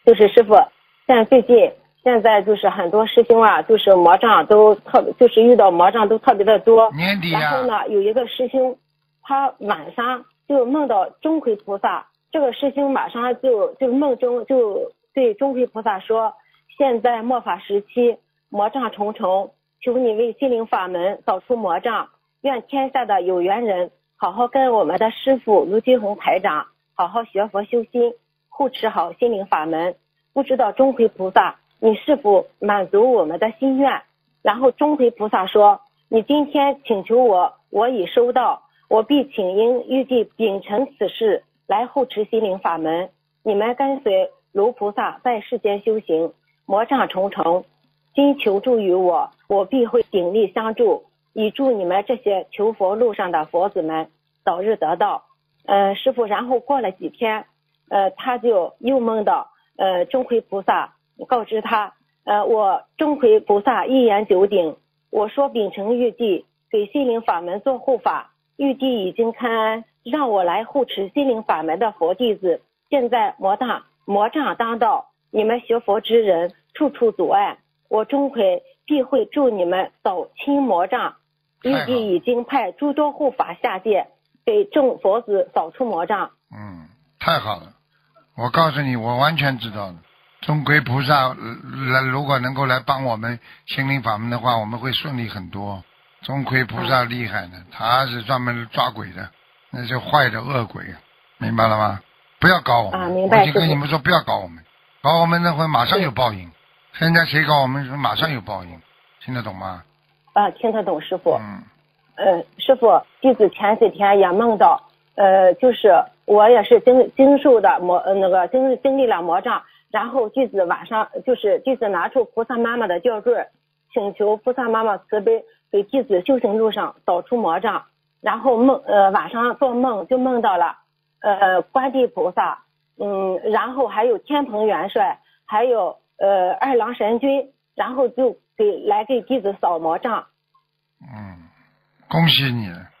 就是师傅，最近现在就是很多师兄啊，就是魔障都就是遇到魔障都特别的多。 年底呀。 然后呢，有一个师兄，他晚上就梦到钟馗菩萨，这个师兄马上就梦中就对钟馗菩萨说：“现在末法时期，魔障重重，求你为心灵法门扫除魔障，愿天下的有缘人好好跟我们的师父卢金红台长好好学佛修心，护持好心灵法门。不知道钟馗菩萨你是否满足我们的心愿？”然后钟馗菩萨说：“你今天请求我已收到，我必请缨预计秉承此事来护持心灵法门。你们跟随卢菩萨在世间修行，魔障重重，今求助于我，我必会鼎力相助，以助你们这些求佛路上的佛子们早日得道。”师父，然后过了几天，他就又梦到钟馗菩萨告知他，我钟馗菩萨一言九鼎，我说秉承玉帝给心灵法门做护法，玉帝已经看安，让我来护持心灵法门的佛弟子。现在魔障当道，你们学佛之人处处阻碍，我钟馗必会助你们扫清魔障。玉帝已经派诸多护法下界，给众佛子扫除魔障。 太好了！我告诉你，我完全知道了。钟馗菩萨如果能够来帮我们心灵法门的话，我们会顺利很多。钟馗菩萨厉害的，他是专门抓鬼的，那是坏的恶鬼，明白了吗？不要搞我们， 明白。 我就跟你们说，不要搞我们，搞我们那会马上有报应。现在谁搞我们，马上有报应，听得懂吗？ 听得懂，师傅。师傅，弟子前几天也梦到，就是我也是经受的经历了魔障，然后弟子晚上就是弟子拿出菩萨妈妈的吊坠，请求菩萨妈妈慈悲给弟子修行路上扫除魔障。然后晚上做梦就梦到了观地菩萨，然后还有天蓬元帅，还有二郎神君，然后就给弟子扫魔障。 恭喜你了，